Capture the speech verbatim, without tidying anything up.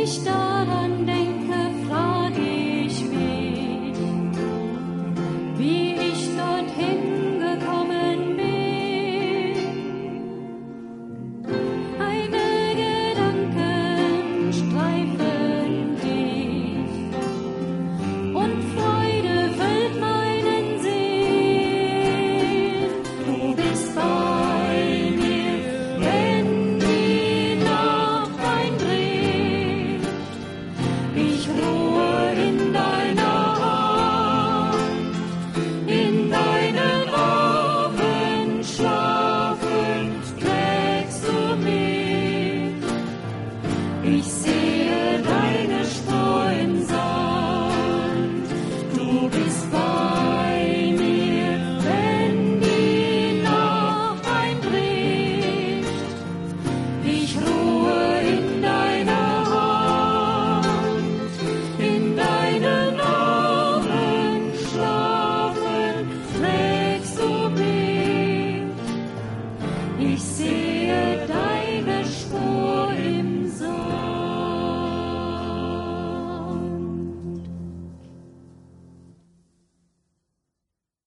ich daran denke, frage ich mich, wie ich dorthin gekommen bin. Eine Gedanken streifen dich und Freude füllt meinen Sinn. Du bist bei mir, wenn die Nacht einbricht. Ich ruhe in deiner Hand, in deinen Armen schlafend trägst du mich. Ich sehe deine Spur im Sand, du bist bei mir, wenn die Nacht einbricht. Ich ruhe in deiner Hand, in deinen Armen schlafen trägst du mich. Ich sehe deine Spur